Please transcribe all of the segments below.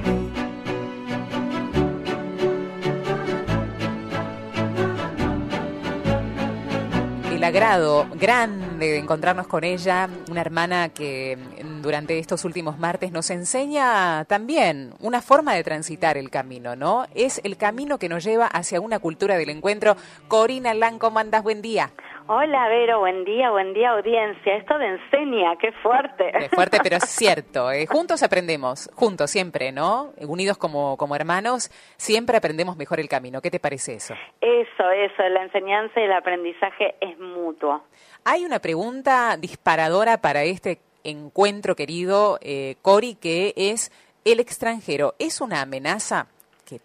El agrado grande de encontrarnos con ella, una hermana que durante estos últimos martes nos enseña también una forma de transitar el camino, ¿no? Es el camino que nos lleva hacia una cultura del encuentro. Corina Lang, ¿cómo andás? Buen día. Hola, Vero, buen día, audiencia. Esto de enseña, qué fuerte. Es fuerte, pero es cierto. Juntos aprendemos, juntos siempre, ¿no? Unidos como hermanos, siempre aprendemos mejor el camino. ¿Qué te parece eso? Eso, la enseñanza y el aprendizaje es mutuo. Hay una pregunta disparadora para este encuentro, querido Cori, que es: ¿el extranjero es una amenaza? Qué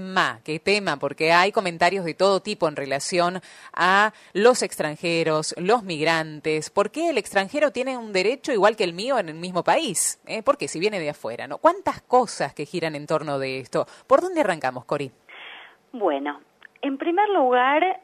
tema, porque hay comentarios de todo tipo en relación a los extranjeros, los migrantes. ¿Por qué el extranjero tiene un derecho igual que el mío en el mismo país? Porque si viene de afuera, ¿no? ¿Cuántas cosas que giran en torno de esto? ¿Por dónde arrancamos, Cori? Bueno, en primer lugar,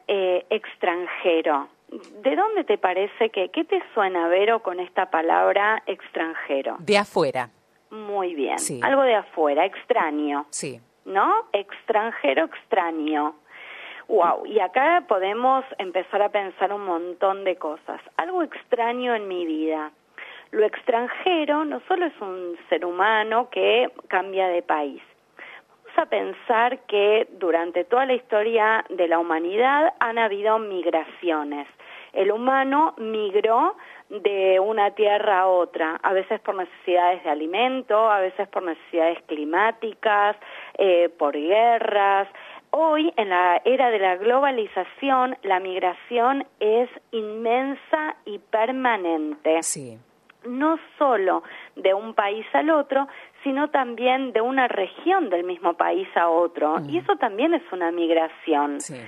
extranjero. ¿De dónde te parece qué te suena, Vero, con esta palabra extranjero? De afuera. Muy bien, Sí. Algo de afuera, extraño. Sí. ¿No? Extranjero, extraño. Wow, y acá podemos empezar a pensar un montón de cosas. Algo extraño en mi vida. Lo extranjero no solo es un ser humano que cambia de país. Vamos a pensar que durante toda la historia de la humanidad han habido migraciones. El humano migró de una tierra a otra, a veces por necesidades de alimento, a veces por necesidades climáticas, por guerras. Hoy, en la era de la globalización, la migración es inmensa y permanente. Sí. No solo de un país al otro, sino también de una región del mismo país a otro. Y eso también es una migración. Sí.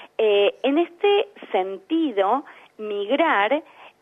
En este sentido, migrar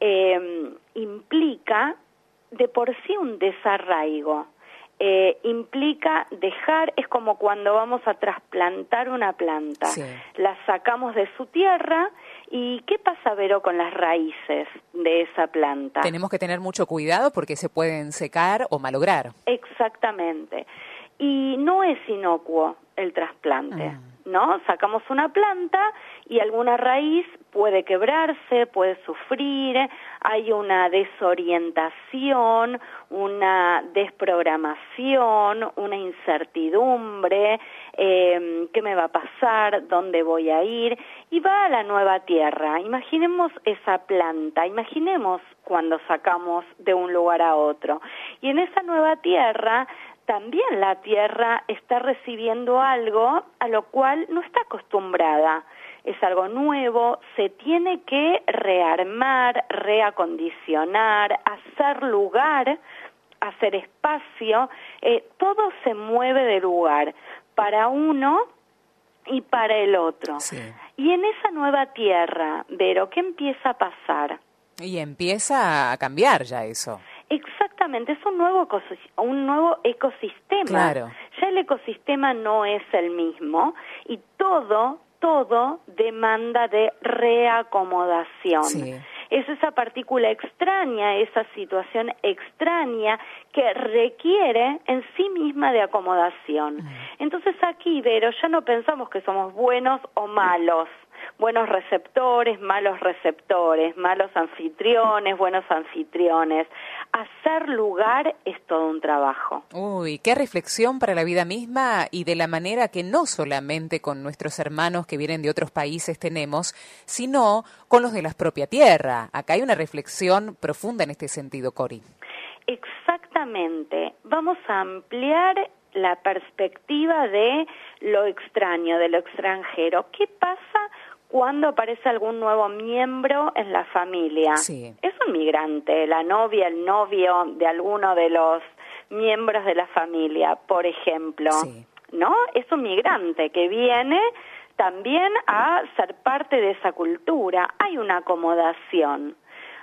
implica de por sí un desarraigo. Implica dejar, es como cuando vamos a trasplantar una planta. Sí. La sacamos de su tierra y ¿qué pasa, Vero, con las raíces de esa planta? Tenemos que tener mucho cuidado porque se pueden secar o malograr. Exactamente. Y no es inocuo el trasplante, ¿no? Sacamos una planta y alguna raíz puede quebrarse, puede sufrir, hay una desorientación, una desprogramación, una incertidumbre, ¿qué me va a pasar? ¿Dónde voy a ir? Y va a la nueva tierra. Imaginemos esa planta, imaginemos cuando sacamos de un lugar a otro. Y en esa nueva tierra también la tierra está recibiendo algo a lo cual no está acostumbrada. Es algo nuevo, se tiene que rearmar, reacondicionar, hacer lugar, hacer espacio, todo se mueve de lugar para uno y para el otro. Sí. Y en esa nueva tierra, Vero, ¿qué empieza a pasar? Y empieza a cambiar ya eso. Exactamente, es un nuevo ecosistema. Claro. Ya el ecosistema no es el mismo y todo demanda de reacomodación. Sí. Es esa partícula extraña, esa situación extraña que requiere en sí misma de acomodación. Entonces aquí, Vero, ya no pensamos que somos buenos o malos. Buenos receptores, malos anfitriones, buenos anfitriones. Hacer lugar es todo un trabajo. Uy, qué reflexión para la vida misma y de la manera que no solamente con nuestros hermanos que vienen de otros países tenemos, sino con los de la propia tierra. Acá hay una reflexión profunda en este sentido, Cori. Exactamente. Vamos a ampliar la perspectiva de lo extraño, de lo extranjero. ¿Qué pasa cuando aparece algún nuevo miembro en la familia? Sí. Es un migrante, la novia, el novio de alguno de los miembros de la familia, por ejemplo. Sí. ¿No? Es un migrante que viene también a ser parte de esa cultura. Hay una acomodación,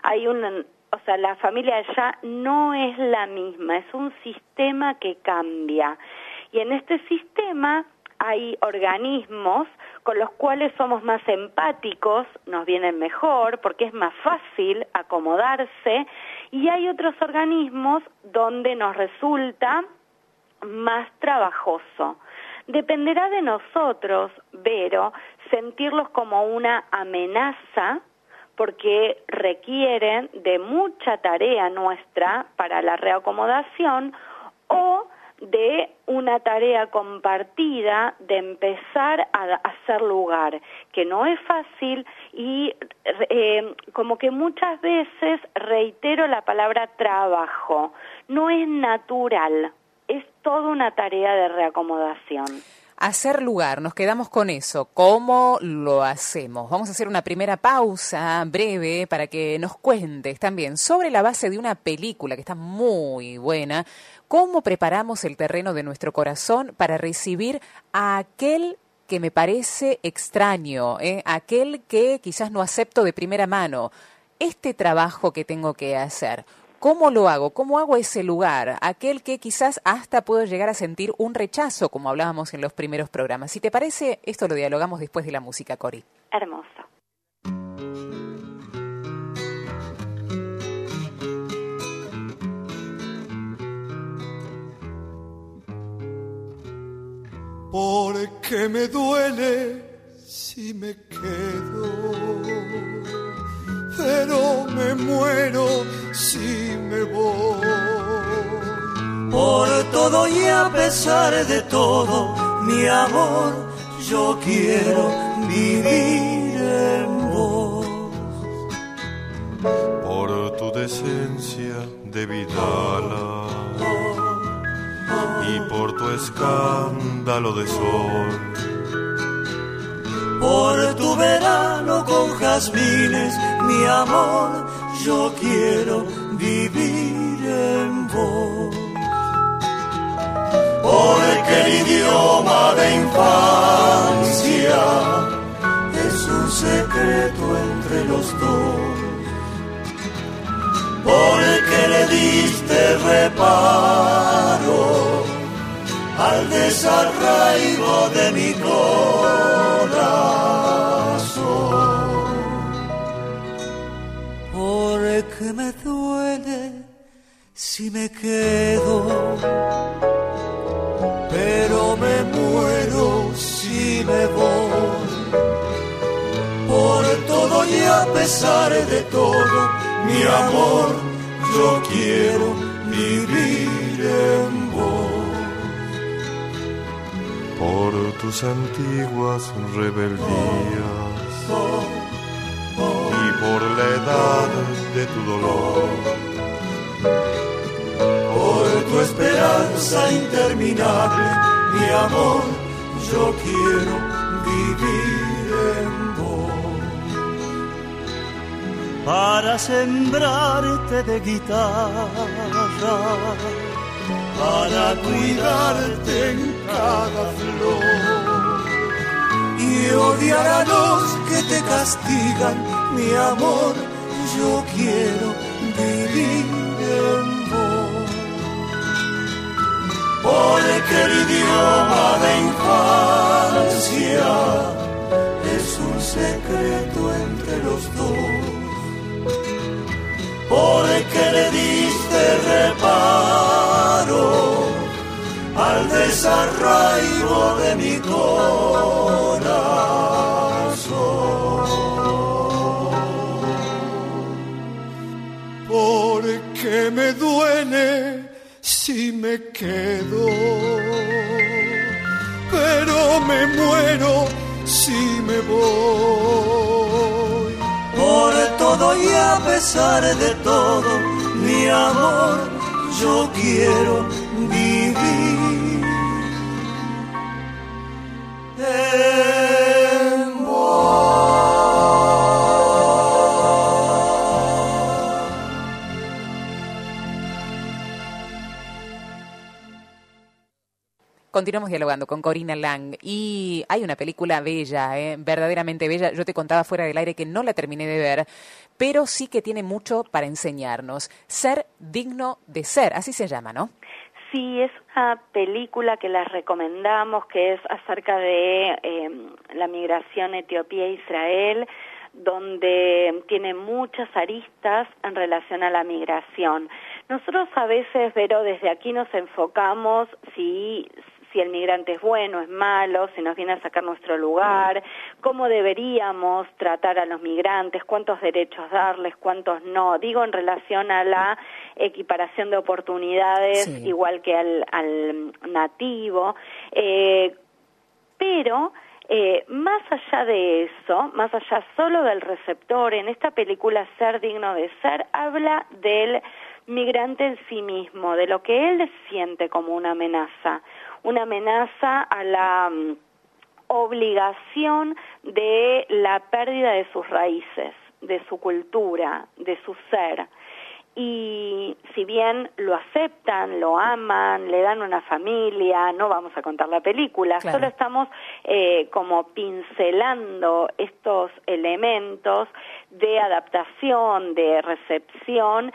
la familia ya no es la misma, es un sistema que cambia. Y en este sistema hay organismos con los cuales somos más empáticos, nos vienen mejor porque es más fácil acomodarse, y hay otros organismos donde nos resulta más trabajoso. Dependerá de nosotros, Vero, sentirlos como una amenaza, porque requieren de mucha tarea nuestra para la reacomodación, o de una tarea compartida de empezar a hacer lugar, que no es fácil y como que muchas veces reitero la palabra trabajo, no es natural, es toda una tarea de reacomodación. Hacer lugar, nos quedamos con eso. ¿Cómo lo hacemos? Vamos a hacer una primera pausa breve para que nos cuentes también sobre la base de una película que está muy buena. ¿Cómo preparamos el terreno de nuestro corazón para recibir a aquel que me parece extraño, aquel que quizás no acepto de primera mano? Este trabajo que tengo que hacer, ¿cómo lo hago? ¿Cómo hago ese lugar? Aquel que quizás hasta puedo llegar a sentir un rechazo, como hablábamos en los primeros programas. Si te parece, esto lo dialogamos después de la música, Cori. Hermoso. Porque me duele si me quedo, pero me muero si me voy. Por todo y a pesar de todo, mi amor, yo quiero vivir en vos. Por tu decencia de vidala y por tu escándalo de sol. Por tu verano con jazmines, mi amor, yo quiero vivir en vos. Porque el idioma de infancia es un secreto entre los dos. Porque le diste reparo al desarraigo de mi corazón. Porque me duele si me quedo, pero me muero si me voy. Por todo y a pesar de todo, mi amor, yo quiero vivir en vos. Por tus antiguas rebeldías y por la edad de tu dolor. Por tu esperanza interminable, mi amor, yo quiero vivir en vos. Para sembrarte de guitarra, para cuidarte en cada flor y odiar a los que te castigan, mi amor, yo quiero vivir en vos. Porque el idioma de infancia es un secreto entre los dos. Porque le diste reparo al desarraigo de mi corazón. Porque me duele si me quedo, pero me muero si me voy. Por todo y a pesar de todo, mi amor, yo quiero vivir en vos. Continuamos dialogando con Corina Lang y hay una película bella, verdaderamente bella. Yo te contaba fuera del aire que no la terminé de ver, pero sí que tiene mucho para enseñarnos. Ser digno de ser, así se llama, ¿no? Sí, es una película que les recomendamos, que es acerca de la migración Etiopía-Israel, donde tiene muchas aristas en relación a la migración. Nosotros a veces, Vero, desde aquí nos enfocamos si el migrante es bueno, es malo, si nos viene a sacar nuestro lugar, cómo deberíamos tratar a los migrantes, cuántos derechos darles, cuántos no. Digo en relación a la equiparación de oportunidades, sí, igual que al nativo, pero más allá de eso, más allá solo del receptor, en esta película Ser digno de ser, habla del migrante en sí mismo, de lo que él siente como una amenaza a la obligación de la pérdida de sus raíces, de su cultura, de su ser. Y si bien lo aceptan, lo aman, le dan una familia, no vamos a contar la película, claro, solo estamos como pincelando estos elementos de adaptación, de recepción.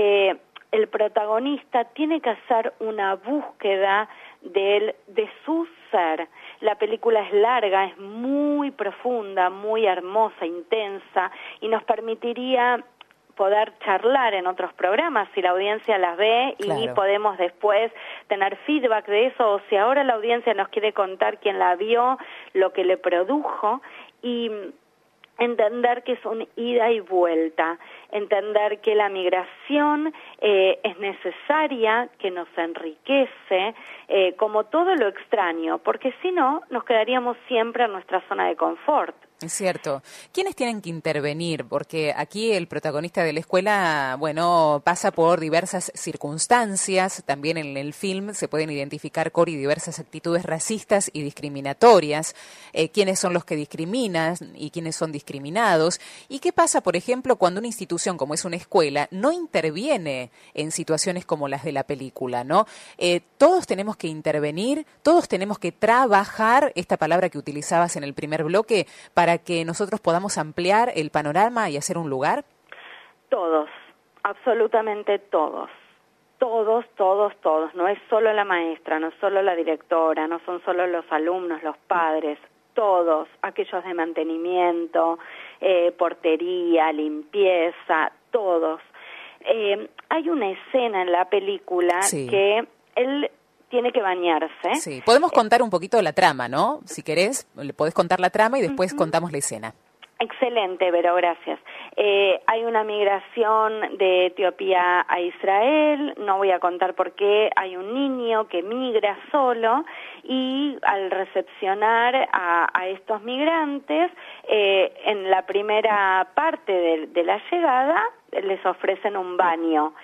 El protagonista tiene que hacer una búsqueda de su ser. La película es larga, es muy profunda, muy hermosa, intensa, y nos permitiría poder charlar en otros programas si la audiencia las ve, claro, y podemos después tener feedback de eso, o si ahora la audiencia nos quiere contar quién la vio, lo que le produjo, y entender que es un ida y vuelta, entender que la migración es necesaria, que nos enriquece, como todo lo extraño, porque si no, nos quedaríamos siempre en nuestra zona de confort. Es cierto. ¿Quiénes tienen que intervenir? Porque aquí el protagonista de la escuela, bueno, pasa por diversas circunstancias. También en el film se pueden identificar, Cori, diversas actitudes racistas y discriminatorias. ¿Quiénes son los que discriminan y quiénes son discriminados? ¿Y qué pasa, por ejemplo, cuando una institución como es una escuela no interviene en situaciones como las de la película, ¿no? Todos tenemos que intervenir, todos tenemos que trabajar, esta palabra que utilizabas en el primer bloque, para que nosotros podamos ampliar el panorama y hacer un lugar? Todos, absolutamente todos. Todos. No es solo la maestra, no es solo la directora, no son solo los alumnos, los padres, todos, aquellos de mantenimiento, portería, limpieza, todos. Hay una escena en la película, sí, que él tiene que bañarse. Sí, podemos contar un poquito la trama, ¿no? Si querés, le podés contar la trama y después contamos la escena. Excelente, Vero, gracias. Hay una migración de Etiopía a Israel, no voy a contar por qué, hay un niño que migra solo y al recepcionar a estos migrantes, en la primera parte de la llegada les ofrecen un baño.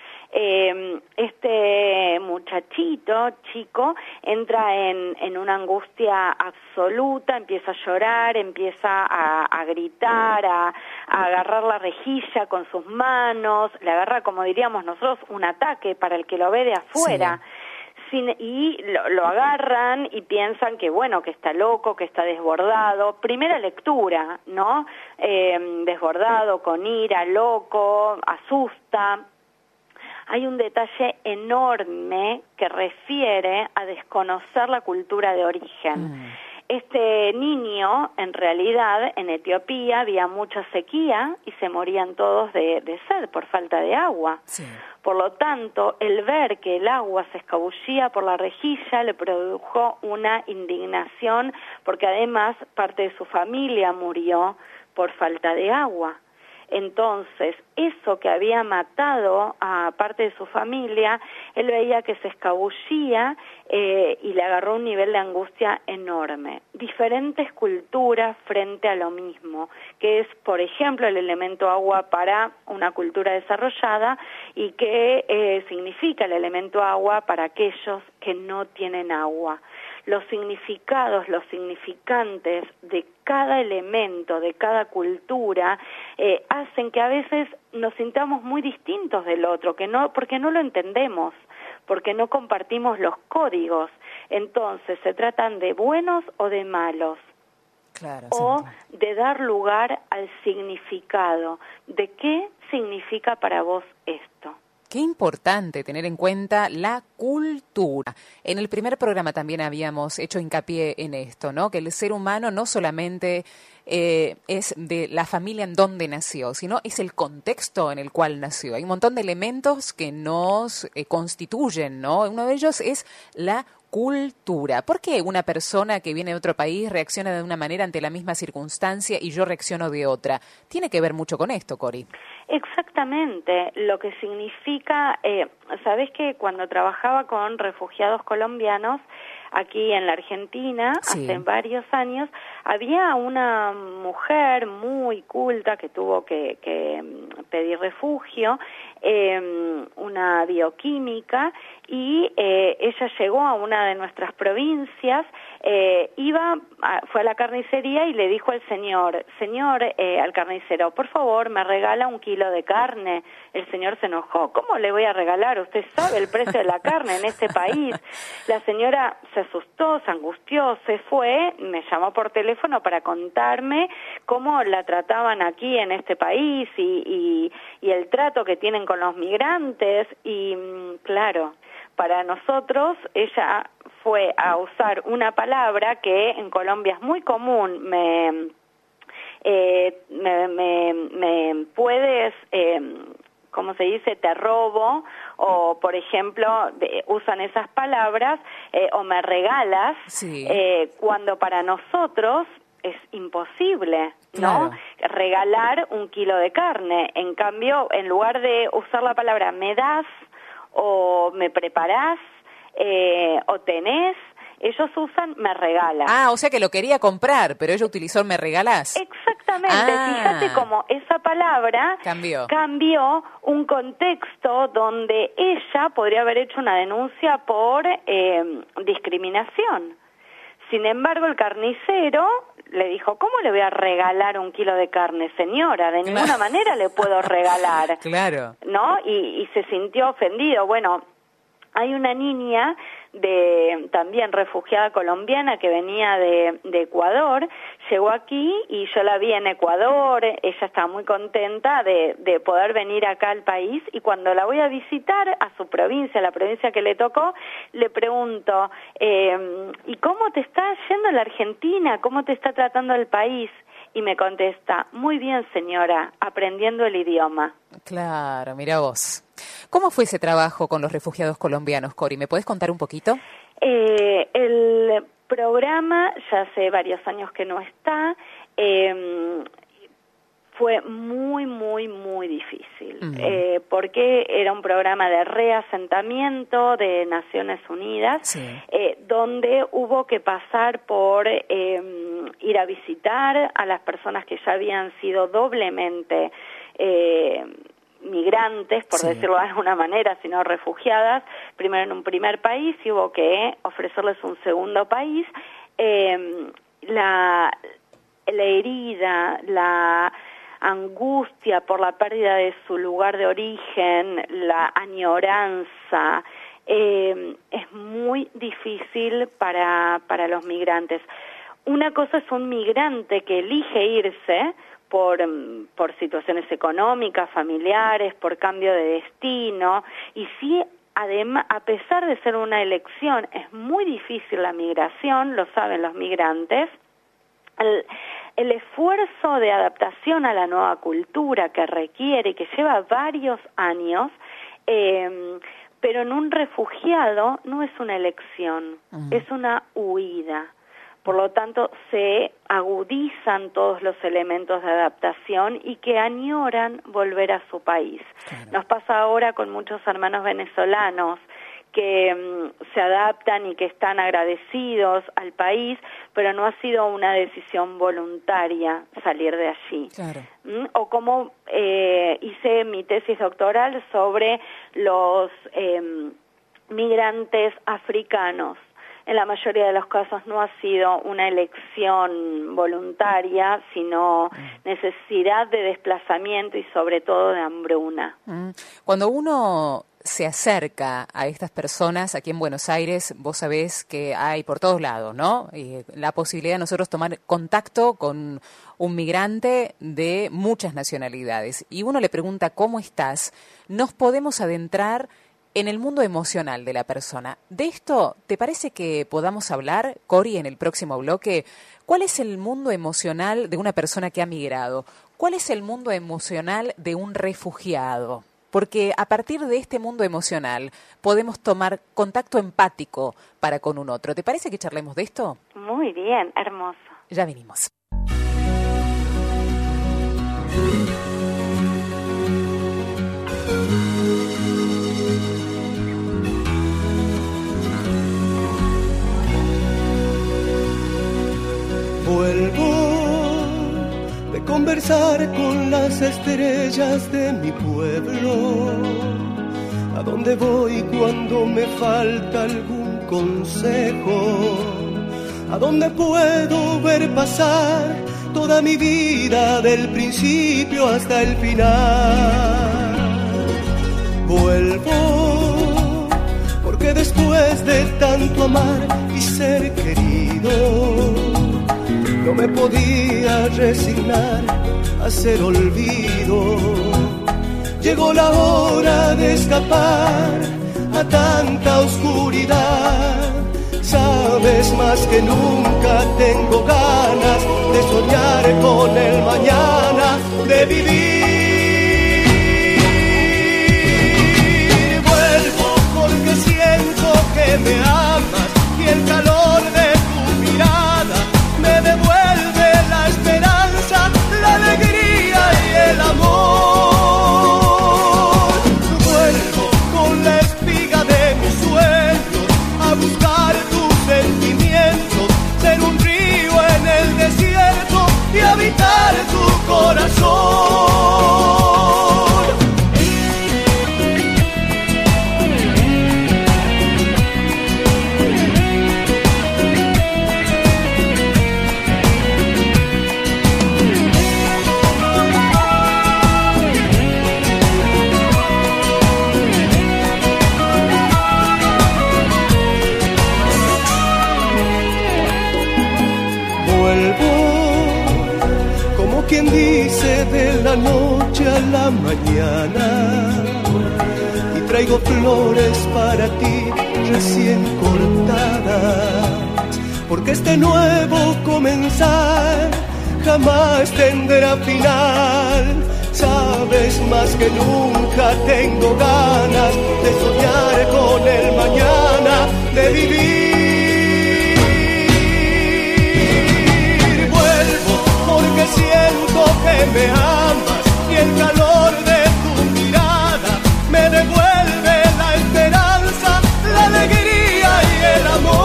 Este chico, entra en una angustia absoluta, empieza a llorar, empieza a gritar, a agarrar la rejilla con sus manos, le agarra, como diríamos nosotros, un ataque para el que lo ve de afuera. Sí. Y lo agarran y piensan que, bueno, que está loco, que está desbordado. Primera lectura, ¿no? Desbordado, con ira, loco, asusta. Hay un detalle enorme que refiere a desconocer la cultura de origen. Este niño, en realidad, en Etiopía había mucha sequía y se morían todos de sed por falta de agua. Sí. Por lo tanto, el ver que el agua se escabullía por la rejilla le produjo una indignación, porque además parte de su familia murió por falta de agua. Entonces, eso que había matado a parte de su familia, él veía que se escabullía y le agarró un nivel de angustia enorme. Diferentes culturas frente a lo mismo, que es, por ejemplo, el elemento agua para una cultura desarrollada y que significa el elemento agua para aquellos que no tienen agua. Los significados, los significantes de cada elemento, de cada cultura, hacen que a veces nos sintamos muy distintos del otro, porque no lo entendemos, porque no compartimos los códigos. Entonces, se tratan de buenos o de malos. Claro, o de dar lugar al significado. ¿De qué significa para vos esto? Qué importante tener en cuenta la cultura. En el primer programa también habíamos hecho hincapié en esto, ¿no? Que el ser humano no solamente es de la familia en donde nació, sino es el contexto en el cual nació. Hay un montón de elementos que nos constituyen, ¿no? Uno de ellos es la cultura. ¿Por qué una persona que viene de otro país reacciona de una manera ante la misma circunstancia y yo reacciono de otra? Tiene que ver mucho con esto, Cori. Exactamente, lo que significa, sabés que cuando trabajaba con refugiados colombianos, aquí en la Argentina, sí, hace varios años, había una mujer muy culta que tuvo que pedir refugio, una bioquímica, y ella llegó a una de nuestras provincias, fue a la carnicería y le dijo al señor, al carnicero, por favor, me regala 1 kilo de carne. El señor se enojó. ¿Cómo le voy a regalar? Usted sabe el precio de la carne en este país. La señora se asustó, se angustió, se fue, me llamó por teléfono para contarme cómo la trataban aquí en este país y el trato que tienen con los migrantes. Y claro, para nosotros ella fue a usar una palabra que en Colombia es muy común. Me puedes, ¿cómo se dice? Te robo, o por ejemplo usan esas palabras, o me regalas, sí, cuando para nosotros es imposible, ¿no? Claro. Regalar 1 kilo de carne. En cambio, en lugar de usar la palabra me das o me preparás, o tenés, ellos usan me regalas. Ah, o sea que lo quería comprar, pero ella utilizó me regalás. Exactamente, fíjate cómo esa palabra cambió un contexto donde ella podría haber hecho una denuncia por discriminación. Sin embargo, el carnicero le dijo, ¿cómo le voy a regalar 1 kilo de carne, señora? De ninguna manera le puedo regalar. Claro. ¿No? Y se sintió ofendido. Bueno, hay una niña también refugiada colombiana que venía de Ecuador, llegó aquí y yo la vi en Ecuador, ella estaba muy contenta de poder venir acá al país, y cuando la voy a visitar a su provincia, la provincia que le tocó, le pregunto, ¿y cómo te está yendo en la Argentina? ¿Cómo te está tratando el país? Y me contesta, muy bien señora, aprendiendo el idioma. Claro, mira vos. ¿Cómo fue ese trabajo con los refugiados colombianos, Cori? ¿Me puedes contar un poquito? El programa ya hace varios años que no está, fue muy, muy, muy difícil, porque era un programa de reasentamiento de Naciones Unidas, sí, donde hubo que pasar por ir a visitar a las personas que ya habían sido doblemente migrantes, por decirlo de alguna manera, sino refugiadas, primero en un primer país y hubo que ofrecerles un segundo país. La herida, la angustia por la pérdida de su lugar de origen, la añoranza, es muy difícil para los migrantes. Una cosa es un migrante que elige irse por situaciones económicas, familiares, por cambio de destino, y sí, además, a pesar de ser una elección, es muy difícil la migración, lo saben los migrantes. El esfuerzo de adaptación a la nueva cultura que requiere y que lleva varios años, pero en un refugiado no es una elección, es una huida. Por lo tanto, se agudizan todos los elementos de adaptación y que añoran volver a su país. Claro. Nos pasa ahora con muchos hermanos venezolanos que se adaptan y que están agradecidos al país, pero no ha sido una decisión voluntaria salir de allí. Claro. O como hice mi tesis doctoral sobre los migrantes africanos. En la mayoría de los casos no ha sido una elección voluntaria, sino necesidad de desplazamiento y sobre todo de hambruna. Cuando uno se acerca a estas personas aquí en Buenos Aires? Vos sabés que hay por todos lados, ¿no? La posibilidad de nosotros tomar contacto con un migrante de muchas nacionalidades. Y uno le pregunta, ¿cómo estás? Nos podemos adentrar en el mundo emocional de la persona. De esto, ¿te parece que podamos hablar, Cori, en el próximo bloque? ¿Cuál es el mundo emocional de una persona que ha migrado? ¿Cuál es el mundo emocional de un refugiado? Porque a partir de este mundo emocional podemos tomar contacto empático para con un otro. ¿Te parece que charlemos de esto? Muy bien, hermoso. Ya venimos. Vuelvo de conversar con las estrellas de mi pueblo. ¿A dónde voy cuando me falta algún consejo? ¿A dónde puedo ver pasar toda mi vida del principio hasta el final? Vuelvo porque después de tanto amar y ser querido, no me podía resignar a ser olvido. Llegó la hora de escapar a tanta oscuridad. Sabes, más que nunca tengo ganas de soñar con el mañana, de vivir. Vuelvo porque siento que me amas y el calor de tu mirada me devuelve la esperanza, la alegría y el amor. Vuelvo con la espiga de mis sueños a buscar tus sentimientos, ser un río en el desierto y habitar tu corazón. Quien dice de la noche a la mañana, y traigo flores para ti recién cortadas, porque este nuevo comenzar jamás tendrá final. Sabes, más que nunca tengo ganas de soñar con el mañana, de vivir. Porque siento que me amas y el calor de tu mirada me devuelve la esperanza, la alegría y el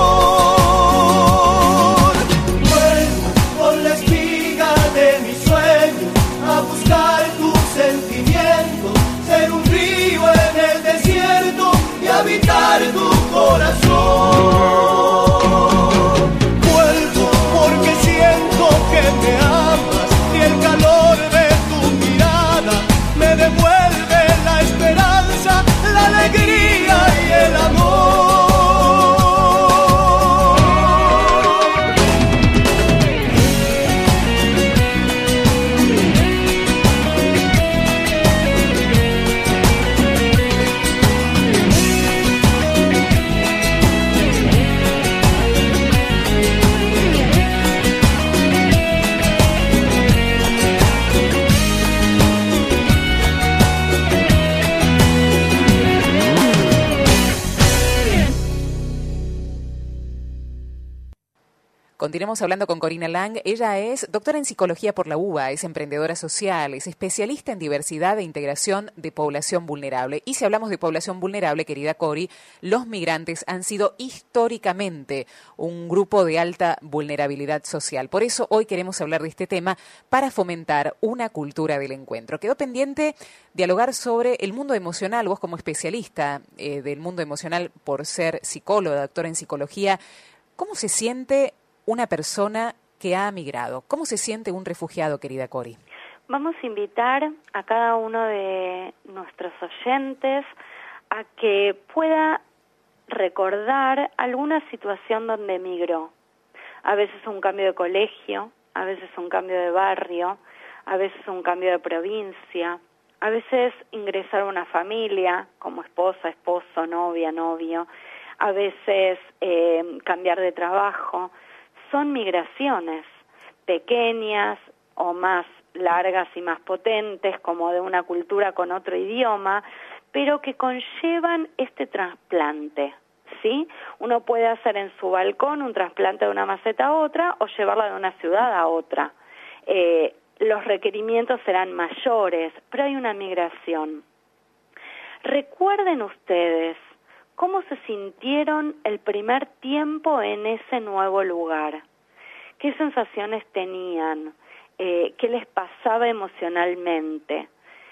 amor. Vuelvo con la espiga de mis sueños a buscar tus sentimientos, ser un río en el desierto y habitar tu corazón. Vuelvo porque siento que me amas y el calor de tu mirada me devuelve la esperanza, la alegría y el amor. Continuemos hablando con Corina Lang. Ella es doctora en psicología por la UBA, es emprendedora social, es especialista en diversidad e integración de población vulnerable. Y si hablamos de población vulnerable, querida Cori, los migrantes han sido históricamente un grupo de alta vulnerabilidad social. Por eso hoy queremos hablar de este tema para fomentar una cultura del encuentro. Quedó pendiente dialogar sobre el mundo emocional. Vos como especialista del mundo emocional por ser psicóloga, doctora en psicología, ¿cómo se siente una persona que ha migrado? ¿Cómo se siente un refugiado, querida Cori? Vamos a invitar a cada uno de nuestros oyentes a que pueda recordar alguna situación donde emigró. A veces un cambio de colegio, a veces un cambio de barrio, a veces un cambio de provincia, a veces ingresar a una familia como esposa, esposo, novia, novio, a veces cambiar de trabajo. Son migraciones pequeñas o más largas y más potentes, como de una cultura con otro idioma, pero que conllevan este trasplante, ¿sí? Uno puede hacer en su balcón un trasplante de una maceta a otra o llevarla de una ciudad a otra. Los requerimientos serán mayores, pero hay una migración. Recuerden ustedes cómo se sintieron el primer tiempo en ese nuevo lugar. ¿Qué sensaciones tenían? ¿Qué les pasaba emocionalmente?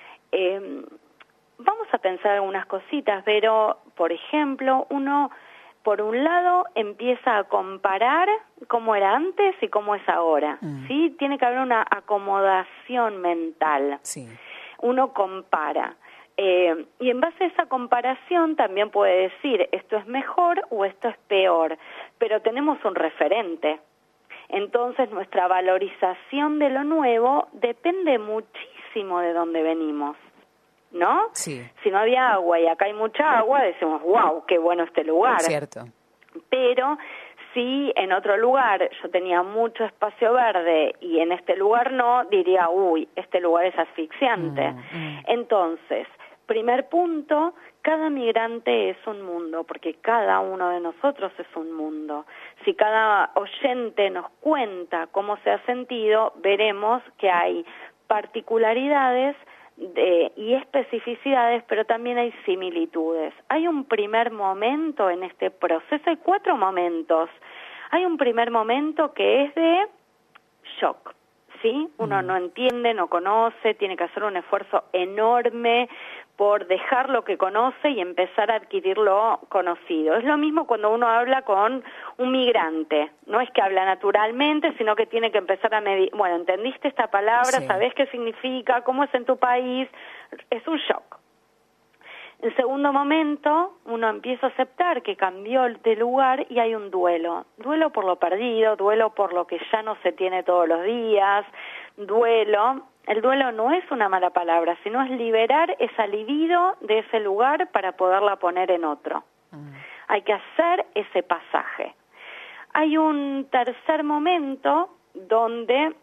Vamos a pensar algunas cositas, pero, por ejemplo, uno, por un lado, empieza a comparar cómo era antes y cómo es ahora, ¿sí? Tiene que haber una acomodación mental. Sí. Uno compara. Y en base a esa comparación también puede decir, esto es mejor o esto es peor, pero tenemos un referente. Entonces nuestra valorización de lo nuevo depende muchísimo de dónde venimos, ¿no? Sí. Si no había agua y acá hay mucha agua, decimos, wow, qué bueno este lugar. Cierto. Pero si en otro lugar yo tenía mucho espacio verde y en este lugar no, diría, uy, este lugar es asfixiante. Entonces, primer punto, cada migrante es un mundo, porque cada uno de nosotros es un mundo. Si cada oyente nos cuenta cómo se ha sentido, veremos que hay particularidades y especificidades, pero también hay similitudes. Hay un primer momento en este proceso, hay 4 momentos. Hay un primer momento que es de shock, ¿sí? Uno no entiende, no conoce, tiene que hacer un esfuerzo enorme por dejar lo que conoce y empezar a adquirir lo conocido. Es lo mismo cuando uno habla con un migrante. No es que habla naturalmente, sino que tiene que empezar a medir. Bueno, ¿entendiste esta palabra? Sí. ¿Sabés qué significa? ¿Cómo es en tu país? Es un shock. El segundo momento, uno empieza a aceptar que cambió de lugar y hay un duelo. Duelo por lo perdido, duelo por lo que ya no se tiene todos los días, duelo. El duelo no es una mala palabra, sino es liberar esa libido de ese lugar para poderla poner en otro. Hay que hacer ese pasaje. Hay un tercer momento donde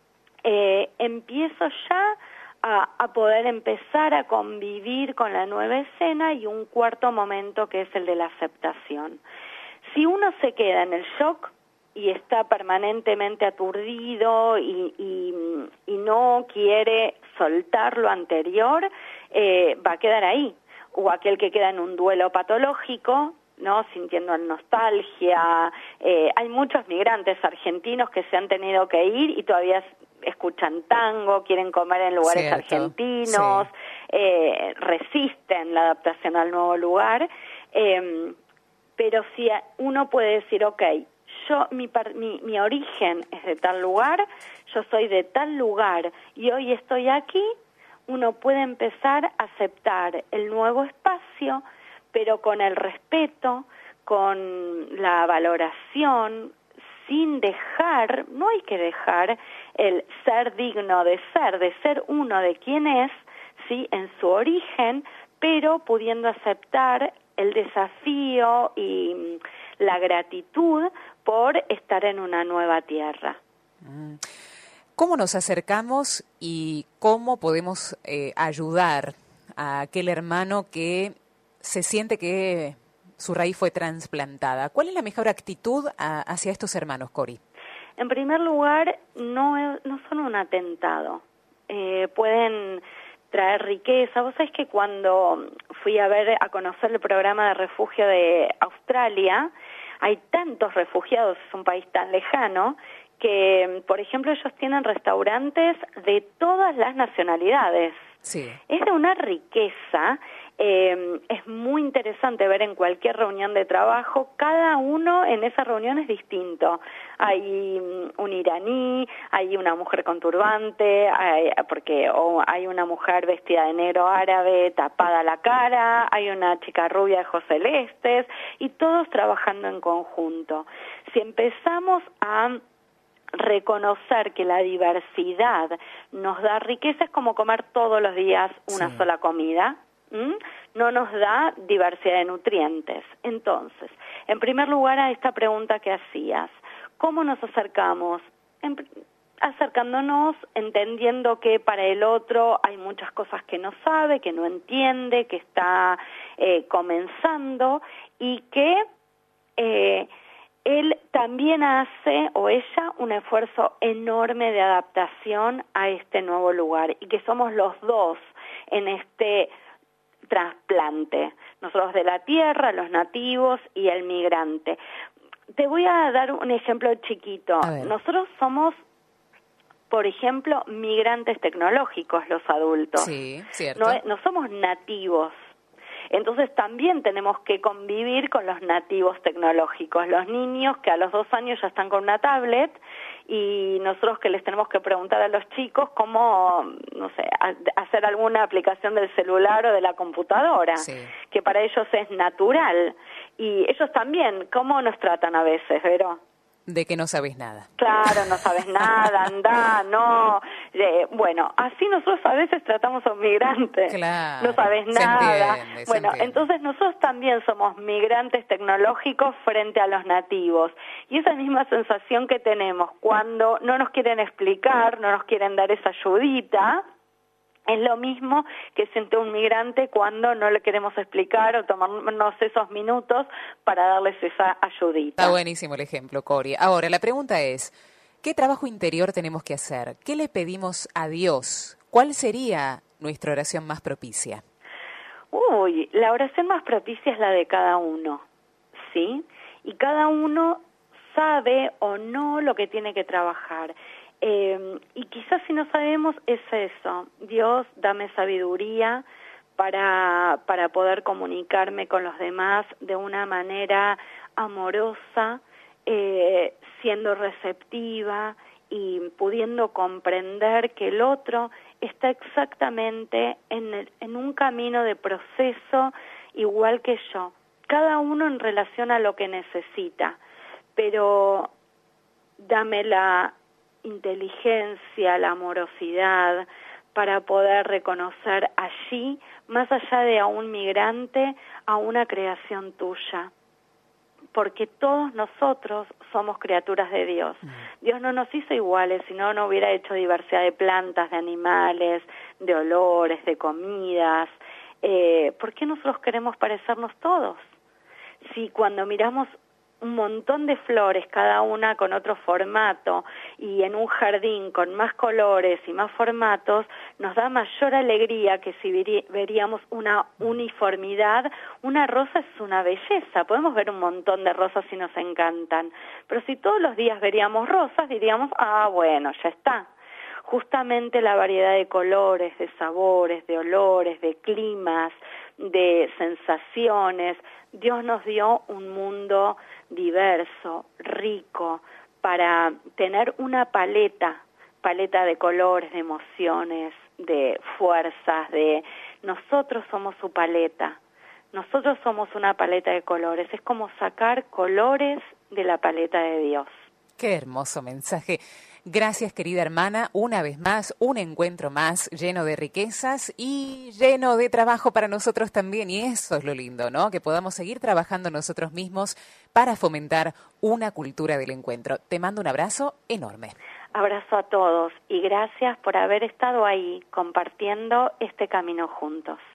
empiezo ya a poder empezar a convivir con la nueva escena, y un cuarto momento que es el de la aceptación. Si uno se queda en el shock y está permanentemente aturdido y no quiere soltar lo anterior, va a quedar ahí. O aquel que queda en un duelo patológico, ¿no? Sintiendo nostalgia. Hay muchos migrantes argentinos que se han tenido que ir y todavía escuchan tango, quieren comer en lugares Cierto, argentinos, resisten la adaptación al nuevo lugar, pero si uno puede decir, okay, mi origen es de tal lugar, yo soy de tal lugar y hoy estoy aquí, uno puede empezar a aceptar el nuevo espacio, pero con el respeto, con la valoración, sin dejar, no hay que dejar el ser digno de ser uno de quien es, ¿sí? En su origen, pero pudiendo aceptar el desafío y la gratitud por estar en una nueva tierra. ¿Cómo nos acercamos y cómo podemos ayudar a aquel hermano que se siente que su raíz fue trasplantada? ¿Cuál es la mejor actitud hacia estos hermanos, Cori? En primer lugar, no son un atentado. Pueden traer riqueza. Vos sabés que cuando fui a conocer el programa de refugio de Australia, hay tantos refugiados, es un país tan lejano, que, por ejemplo, ellos tienen restaurantes de todas las nacionalidades. Sí. Es de una riqueza Es muy interesante ver en cualquier reunión de trabajo, cada uno en esa reunión es distinto. Hay un iraní, hay una mujer con turbante, hay una mujer vestida de negro árabe, tapada la cara, hay una chica rubia de ojos celestes, y todos trabajando en conjunto. Si empezamos a reconocer que la diversidad nos da riqueza, es como comer todos los días una sola comida, no nos da diversidad de nutrientes. Entonces, en primer lugar, a esta pregunta que hacías, ¿cómo nos acercamos? Acercándonos, entendiendo que para el otro hay muchas cosas que no sabe, que no entiende, que está comenzando, y que él también hace, o ella, un esfuerzo enorme de adaptación a este nuevo lugar, y que somos los dos en este trasplante, nosotros de la tierra, los nativos y el migrante. Te voy a dar un ejemplo chiquito. Nosotros somos, por ejemplo, migrantes tecnológicos, los adultos. Sí, cierto. No somos nativos. Entonces también tenemos que convivir con los nativos tecnológicos, los niños que a los 2 años ya están con una tablet, y nosotros que les tenemos que preguntar a los chicos cómo, no sé, hacer alguna aplicación del celular o de la computadora, que para ellos es natural. Y ellos también, ¿cómo nos tratan a veces, Vero? De que no sabes nada. Claro, no sabes nada, anda, no. Bueno, así nosotros a veces tratamos a un migrante. Claro, no sabes nada. Se entiende. Entonces nosotros también somos migrantes tecnológicos frente a los nativos. Y esa misma sensación que tenemos cuando no nos quieren explicar, no nos quieren dar esa ayudita, es lo mismo que siente un migrante cuando no le queremos explicar o tomarnos esos minutos para darles esa ayudita. Está buenísimo el ejemplo, Cori. Ahora, la pregunta es, ¿qué trabajo interior tenemos que hacer? ¿Qué le pedimos a Dios? ¿Cuál sería nuestra oración más propicia? La oración más propicia es la de cada uno, ¿sí? Y cada uno sabe o no lo que tiene que trabajar. Y quizás si no sabemos es eso, Dios, dame sabiduría para poder comunicarme con los demás de una manera amorosa, siendo receptiva y pudiendo comprender que el otro está exactamente en un camino de proceso igual que yo, cada uno en relación a lo que necesita, pero dame la inteligencia, la amorosidad para poder reconocer allí, más allá de a un migrante, a una creación tuya, porque todos nosotros somos criaturas de Dios. Dios no nos hizo iguales, si no hubiera hecho diversidad de plantas, de animales, de olores, de comidas. ¿Por qué nosotros queremos parecernos todos? Si cuando miramos un montón de flores, cada una con otro formato, y en un jardín con más colores y más formatos, nos da mayor alegría que si veríamos una uniformidad. Una rosa es una belleza, podemos ver un montón de rosas y nos encantan, pero si todos los días veríamos rosas, diríamos, bueno, ya está. Justamente la variedad de colores, de sabores, de olores, de climas, de sensaciones, Dios nos dio un mundo diverso, rico, para tener una paleta de colores, de emociones, de fuerzas, nosotros somos su paleta, nosotros somos una paleta de colores, es como sacar colores de la paleta de Dios. Qué hermoso mensaje. Gracias, querida hermana, una vez más, un encuentro más lleno de riquezas y lleno de trabajo para nosotros también. Y eso es lo lindo, ¿no? Que podamos seguir trabajando nosotros mismos para fomentar una cultura del encuentro. Te mando un abrazo enorme. Abrazo a todos y gracias por haber estado ahí compartiendo este camino juntos.